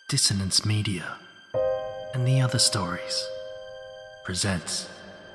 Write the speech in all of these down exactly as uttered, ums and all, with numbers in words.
Dissonance Media and the Other Stories presents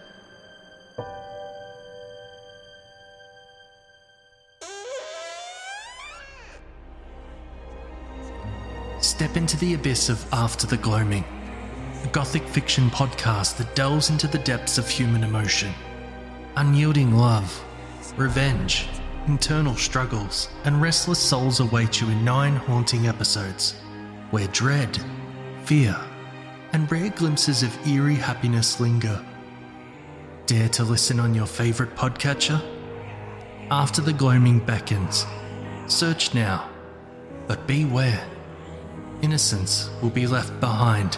Step into the abyss of After the Gloaming, a gothic fiction podcast that delves into the depths of human emotion, unyielding love, revenge, internal struggles, and restless souls await you in nine haunting episodes, where dread, fear, and rare glimpses of eerie happiness linger. Dare to listen on your favourite podcatcher? After the Gloaming beckons. Search now, but beware. Innocence will be left behind.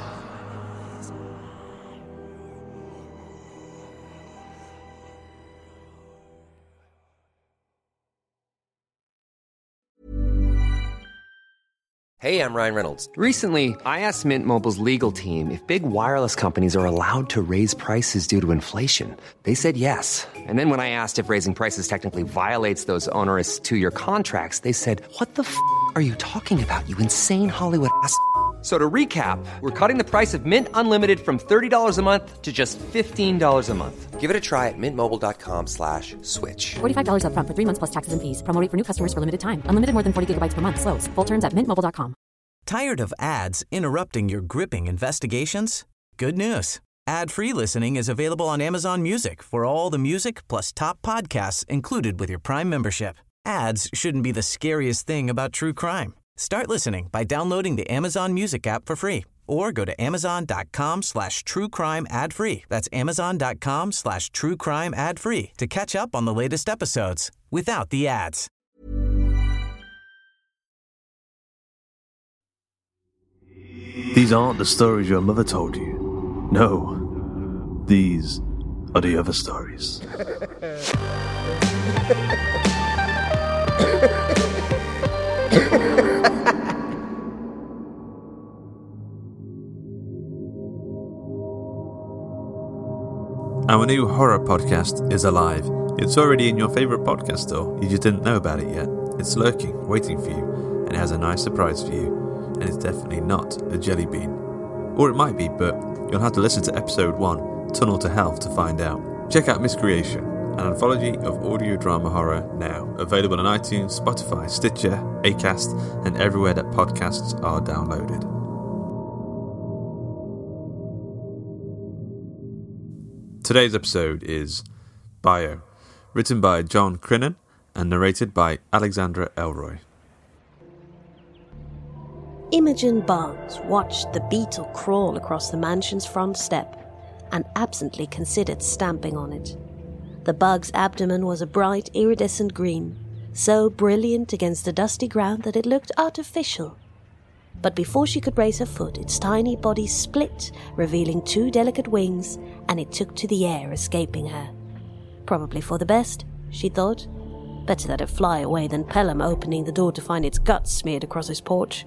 Hey, I'm Ryan Reynolds. Recently, I asked Mint Mobile's legal team if big wireless companies are allowed to raise prices due to inflation. They said yes. And then when I asked if raising prices technically violates those onerous two-year contracts, they said, "What the f*** are you talking about, you insane Hollywood ass f- So to recap, we're cutting the price of Mint Unlimited from thirty dollars a month to just fifteen dollars a month. Give it a try at mintmobile.com slash switch. forty-five dollars up front for three months plus taxes and fees. Promo rate for new customers for limited time. Unlimited more than forty gigabytes per month. Slows full terms at mint mobile dot com. Tired of ads interrupting your gripping investigations? Good news. Ad-free listening is available on Amazon Music for all the music plus top podcasts included with your Prime membership. Ads shouldn't be the scariest thing about true crime. Start listening by downloading the Amazon Music app for free or go to amazon.com slash true crime ad free. That's amazon.com slash true crime ad free to catch up on the latest episodes without the ads. These aren't the stories your mother told you. No, these are the other stories. Our new horror podcast is alive. It's already in your favourite podcast store. You just didn't know about it yet. It's lurking, waiting for you, and it has a nice surprise for you. And it's definitely not a jelly bean. Or it might be, but you'll have to listen to episode one, Tunnel to Hell, to find out. Check out Miscreation, an anthology of audio drama horror now. Available on iTunes, Spotify, Stitcher, Acast, and everywhere that podcasts are downloaded. Today's episode is Bio, written by John Crinan and narrated by Alexandra Elroy. Imogen Barnes watched the beetle crawl across the mansion's front step and absently considered stamping on it. The bug's abdomen was a bright, iridescent green, so brilliant against the dusty ground that it looked artificial. But before she could raise her foot, its tiny body split, revealing two delicate wings, and it took to the air, escaping her. Probably for the best, she thought. Better let it fly away than Pelham opening the door to find its guts smeared across his porch.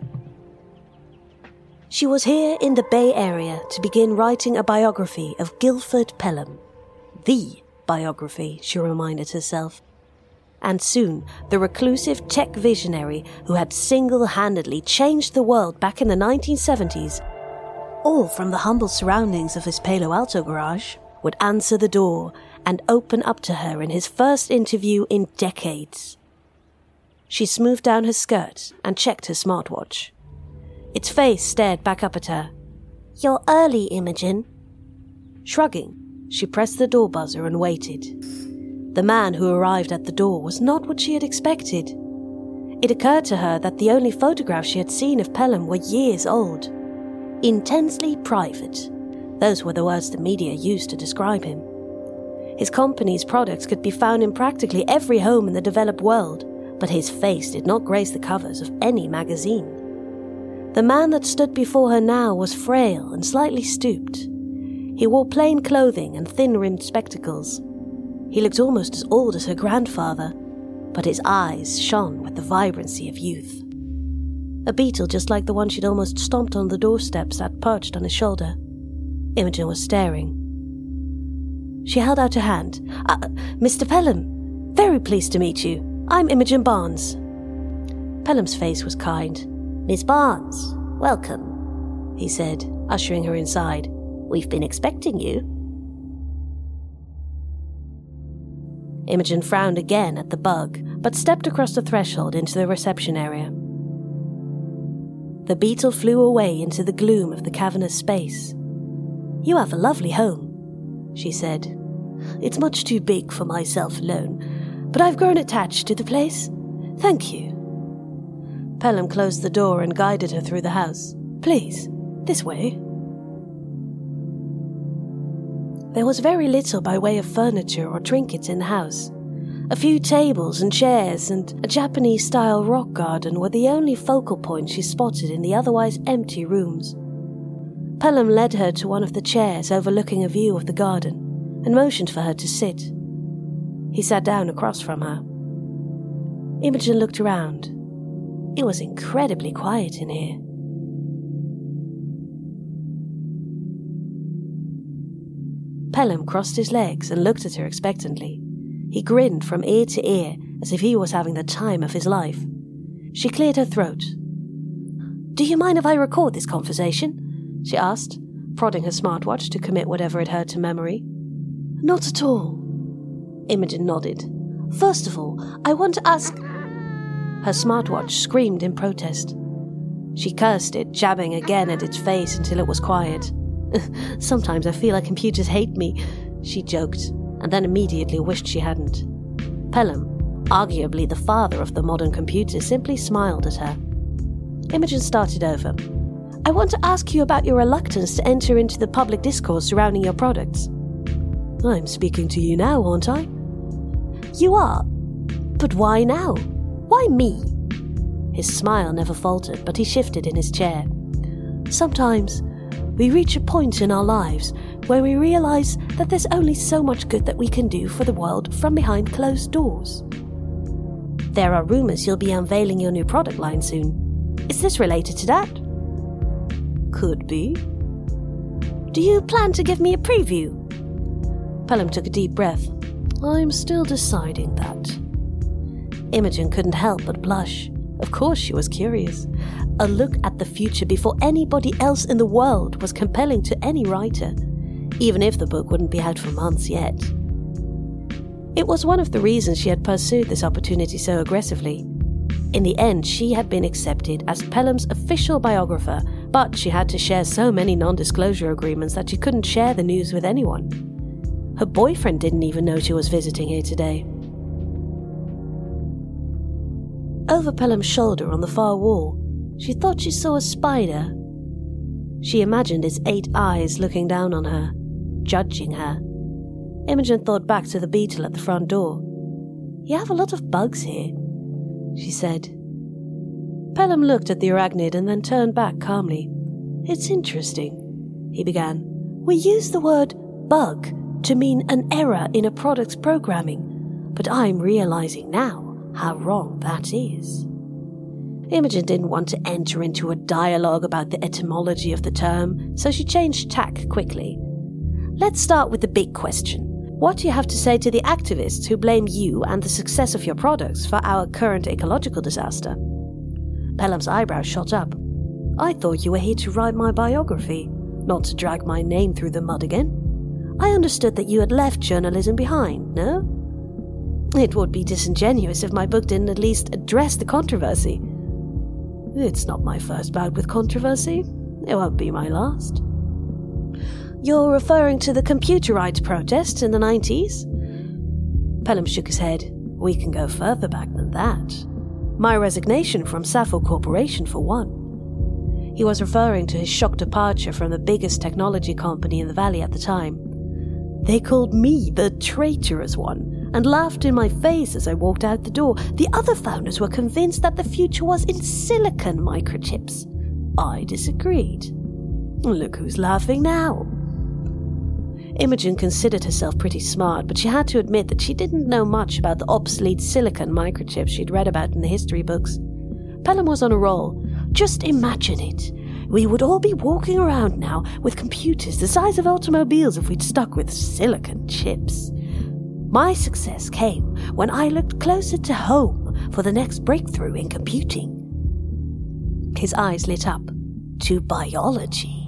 She was here in the Bay Area to begin writing a biography of Guilford Pelham. The biography, she reminded herself. And soon, the reclusive tech visionary who had single-handedly changed the world back in the nineteen seventies, all from the humble surroundings of his Palo Alto garage, would answer the door and open up to her in his first interview in decades. She smoothed down her skirt and checked her smartwatch. Its face stared back up at her. "You're early, Imogen." Shrugging, she pressed the door buzzer and waited. The man who arrived at the door was not what she had expected. It occurred to her that the only photographs she had seen of Pelham were years old. Intensely private. Those were the words the media used to describe him. His company's products could be found in practically every home in the developed world, but his face did not grace the covers of any magazine. The man that stood before her now was frail and slightly stooped. He wore plain clothing and thin-rimmed spectacles. He looked almost as old as her grandfather, but his eyes shone with the vibrancy of youth. A beetle just like the one she'd almost stomped on the doorstep sat perched on his shoulder. Imogen was staring. She held out her hand. Uh, Mister Pelham, very pleased to meet you. I'm Imogen Barnes. Pelham's face was kind. "Miss Barnes, welcome. he said, ushering her inside. "We've been expecting you." Imogen frowned again at the bug, but stepped across the threshold into the reception area. The beetle flew away into the gloom of the cavernous space. "You have a lovely home," she said. "It's much too big for myself alone, but I've grown attached to the place. Thank you." Pelham closed the door and guided her through the house. "Please, this way." There was very little by way of furniture or trinkets in the house. A few tables and chairs and a Japanese-style rock garden were the only focal points she spotted in the otherwise empty rooms. Pelham led her to one of the chairs overlooking a view of the garden and motioned for her to sit. He sat down across from her. Imogen looked around. It was incredibly quiet in here. Pelham crossed his legs and looked at her expectantly. He grinned from ear to ear as if he was having the time of his life. She cleared her throat. "Do you mind if I record this conversation?" she asked, prodding her smartwatch to commit whatever it heard to memory. "Not at all." Imogen nodded. "First of all, I want to ask—" Her smartwatch screamed in protest. She cursed it, jabbing again at its face until it was quiet. "Sometimes I feel like computers hate me," she joked, and then immediately wished she hadn't. Pelham, arguably the father of the modern computer, simply smiled at her. Imogen started over. "I want to ask you about your reluctance to enter into the public discourse surrounding your products." "I'm speaking to you now, aren't I?" "You are? But why now? Why me?" His smile never faltered, but he shifted in his chair. "Sometimes we reach a point in our lives where we realize that there's only so much good that we can do for the world from behind closed doors. There are rumors you'll be unveiling your new product line soon. Is this related to that?" "Could be." "Do you plan to give me a preview?" Pelham took a deep breath. "I'm still deciding that." Imogen couldn't help but blush. Of course she was curious. A look at the future before anybody else in the world was compelling to any writer, even if the book wouldn't be out for months yet. It was one of the reasons she had pursued this opportunity so aggressively. In the end, she had been accepted as Pelham's official biographer, but she had to share so many non-disclosure agreements that she couldn't share the news with anyone. Her boyfriend didn't even know she was visiting here today. Over Pelham's shoulder on the far wall, she thought she saw a spider. She imagined its eight eyes looking down on her, judging her. Imogen thought back to the beetle at the front door. "You have a lot of bugs here," she said. Pelham looked at the arachnid and then turned back calmly. "It's interesting," he began. "We use the word bug to mean an error in a product's programming, but I'm realizing now how wrong that is." Imogen didn't want to enter into a dialogue about the etymology of the term, so she changed tack quickly. "Let's start with the big question. What do you have to say to the activists who blame you and the success of your products for our current ecological disaster?" Pelham's eyebrows shot up. "I thought you were here to write my biography, not to drag my name through the mud again. I understood that you had left journalism behind, no? It would be disingenuous if my book didn't at least address the controversy." "It's not my first bout with controversy. It won't be my last." "You're referring to the computer rights protests in the nineties? Pelham shook his head. "We can go further back than that. My resignation from Sappho Corporation, for one." He was referring to his shock departure from the biggest technology company in the valley at the time. "They called me the traitorous one and laughed in my face as I walked out the door. The other founders were convinced that the future was in silicon microchips. I disagreed. Look who's laughing now." Imogen considered herself pretty smart, but she had to admit that she didn't know much about the obsolete silicon microchips she'd read about in the history books. Pelham was on a roll. "Just imagine it. We would all be walking around now with computers the size of automobiles if we'd stuck with silicon chips. My success came when I looked closer to home for the next breakthrough in computing." His eyes lit up. to biology.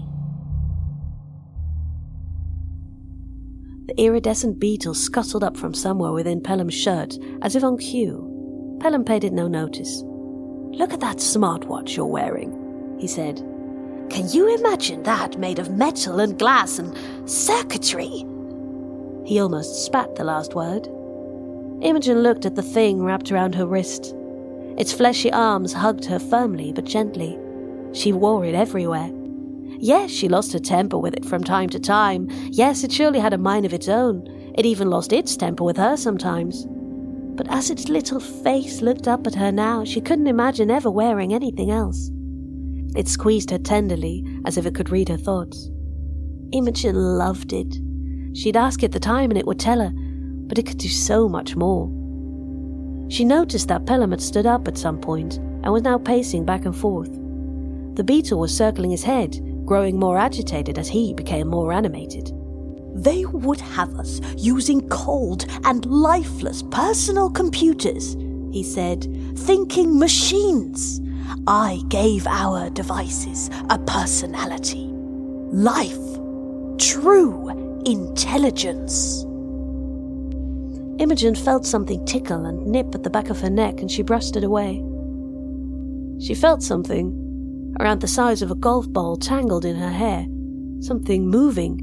The iridescent beetle scuttled up from somewhere within Pelham's shirt, as if on cue. Pelham paid it no notice. "Look at that smartwatch you're wearing," he said. "Can you imagine that made of metal and glass and circuitry?" He almost spat the last word. Imogen looked at the thing wrapped around her wrist. Its fleshy arms hugged her firmly but gently. She wore it everywhere. Yes, she lost her temper with it from time to time. Yes, it surely had a mind of its own. It even lost its temper with her sometimes. But as its little face looked up at her now, she couldn't imagine ever wearing anything else. It squeezed her tenderly, as if it could read her thoughts. Imogen loved it. She'd ask it the time and it would tell her, but it could do so much more. She noticed that Pelham had stood up at some point and was now pacing back and forth. The beetle was circling his head, growing more agitated as he became more animated. "They would have us using cold and lifeless personal computers," he said, "thinking machines. I gave our devices a personality, life, true intelligence." Imogen felt something tickle and nip at the back of her neck, and she brushed it away. She felt something around the size of a golf ball tangled in her hair, something moving.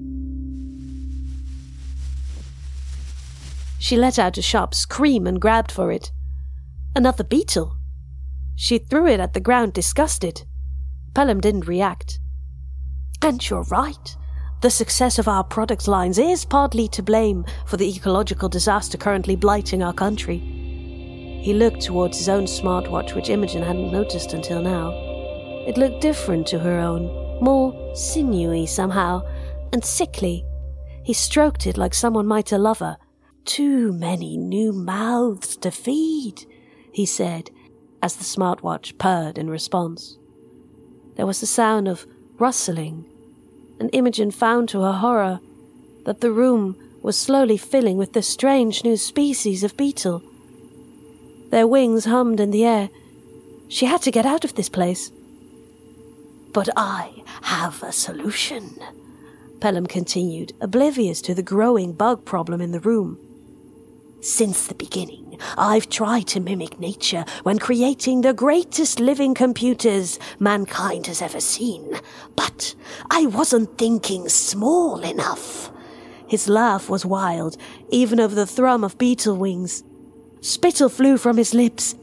She let out a sharp scream and grabbed for it. Another beetle. She threw it at the ground, disgusted. Pelham didn't react. "And you're right. The success of our product lines is partly to blame for the ecological disaster currently blighting our country." He looked towards his own smartwatch, which Imogen hadn't noticed until now. It looked different to her own, more sinewy somehow, and sickly. He stroked it like someone might a lover. "Too many new mouths to feed," he said, as the smartwatch purred in response. There was the sound of rustling, and Imogen found to her horror that the room was slowly filling with this strange new species of beetle. Their wings hummed in the air. She had to get out of this place. "But I have a solution," Pelham continued, oblivious to the growing bug problem in the room. "Since the beginning, I've tried to mimic nature when creating the greatest living computers mankind has ever seen. But I wasn't thinking small enough." His laugh was wild, even over the thrum of beetle wings. Spittle flew from his lips.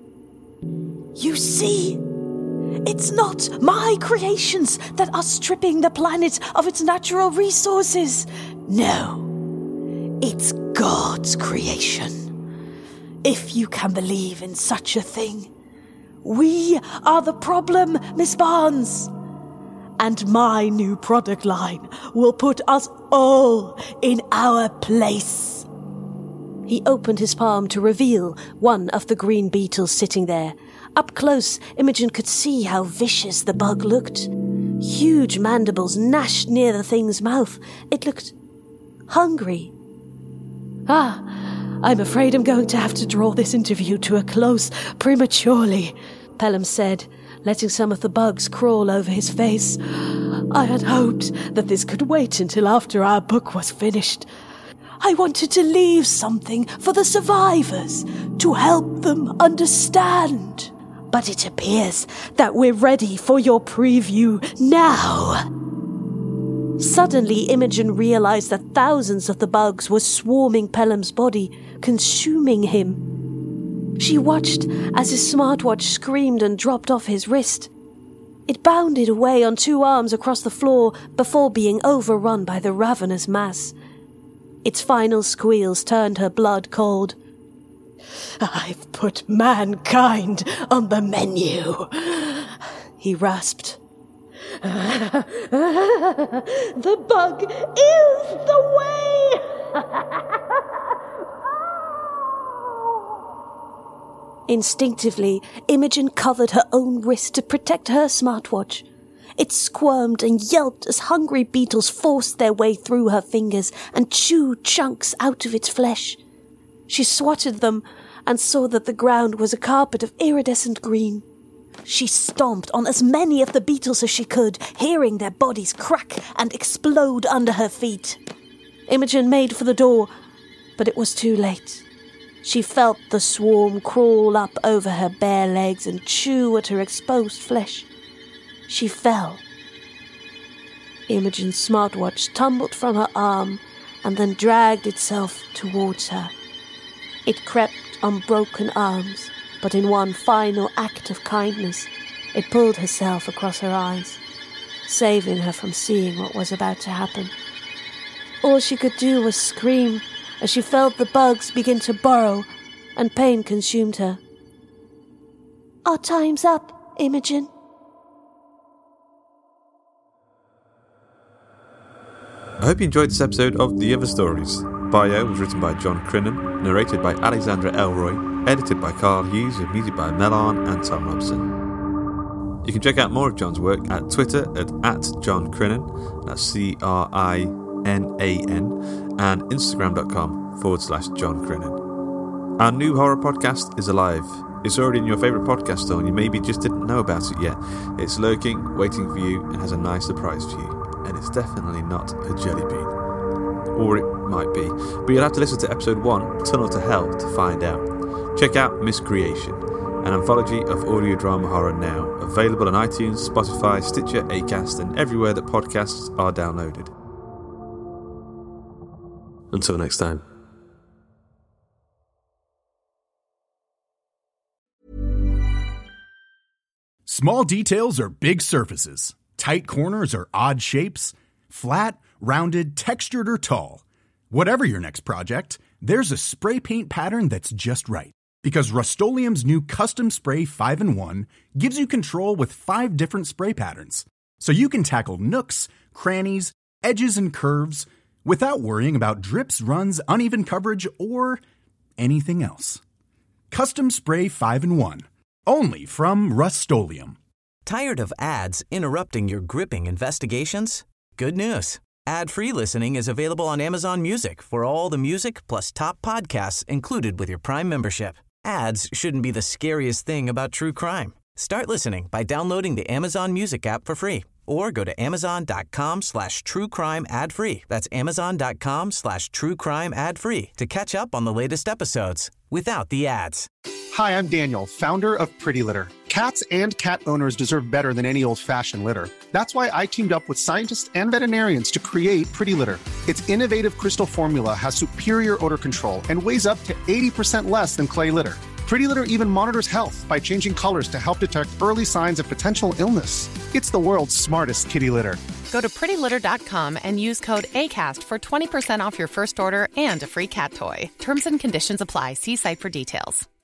"You see, it's not my creations that are stripping the planet of its natural resources. No, it's God's creation. If you can believe in such a thing. We are the problem, Miss Barnes. And my new product line will put us all in our place." He opened his palm to reveal one of the green beetles sitting there. Up close, Imogen could see how vicious the bug looked. Huge mandibles gnashed near the thing's mouth. It looked hungry. "Ah, I'm afraid I'm going to have to draw this interview to a close prematurely," Pelham said, letting some of the bugs crawl over his face. "I had hoped that this could wait until after our book was finished. I wanted to leave something for the survivors, to help them understand. But it appears that we're ready for your preview now." Suddenly, Imogen realized that thousands of the bugs were swarming Pelham's body, consuming him. She watched as his smartwatch screamed and dropped off his wrist. It bounded away on two arms across the floor before being overrun by the ravenous mass. Its final squeals turned her blood cold. "I've put mankind on the menu," he rasped. "The bug is the way!" Instinctively, Imogen covered her own wrist to protect her smartwatch. It squirmed and yelped as hungry beetles forced their way through her fingers and chewed chunks out of its flesh. She swatted them and saw that the ground was a carpet of iridescent green. She stomped on as many of the beetles as she could, hearing their bodies crack and explode under her feet. Imogen made for the door, but it was too late. She felt the swarm crawl up over her bare legs and chew at her exposed flesh. She fell. Imogen's smartwatch tumbled from her arm and then dragged itself towards her. It crept on broken arms, but in one final act of kindness, it pulled herself across her eyes, saving her from seeing what was about to happen. All she could do was scream as she felt the bugs begin to burrow, and pain consumed her. Our time's up, Imogen. I hope you enjoyed this episode of The Other Stories. Bio was written by John Crinan, narrated by Alexandra Elroy, edited by Carl Hughes, with music by Melan and Tom Robson. You can check out more of John's work at Twitter at, at John Crinan, that's C R I N A N, and Instagram.com forward slash John Crinan. Our new horror podcast is alive. It's already in your favourite podcast store and you maybe just didn't know about it yet. It's lurking, waiting for you, and has a nice surprise for you. And it's definitely not a jelly bean. Or it might be, but you'll have to listen to episode one, Tunnel to Hell, to find out. Check out Miscreation, an anthology of audio drama horror now, available on iTunes, Spotify, Stitcher, Acast, and everywhere that podcasts are downloaded. Until next time. Small details are big surfaces. Tight corners are odd shapes. Flat, rounded, textured, or tall. Whatever your next project, there's a spray paint pattern that's just right. Because Rust-Oleum's new Custom Spray five in one gives you control with five different spray patterns. So you can tackle nooks, crannies, edges, and curves without worrying about drips, runs, uneven coverage, or anything else. Custom Spray five in one. Only from Rust-Oleum. Tired of ads interrupting your gripping investigations? Good news. Ad-free listening is available on Amazon Music for all the music plus top podcasts included with your Prime membership. Ads shouldn't be the scariest thing about true crime. Start listening by downloading the Amazon Music app for free or go to amazon.com slash true crime ad free. That's amazon.com slash true crime ad free to catch up on the latest episodes without the ads. Hi, I'm Daniel, founder of Pretty Litter. Cats and cat owners deserve better than any old-fashioned litter. That's why I teamed up with scientists and veterinarians to create Pretty Litter. Its innovative crystal formula has superior odor control and weighs up to eighty percent less than clay litter. Pretty Litter even monitors health by changing colors to help detect early signs of potential illness. It's the world's smartest kitty litter. Go to pretty litter dot com and use code ACAST for twenty percent off your first order and a free cat toy. Terms and conditions apply. See site for details.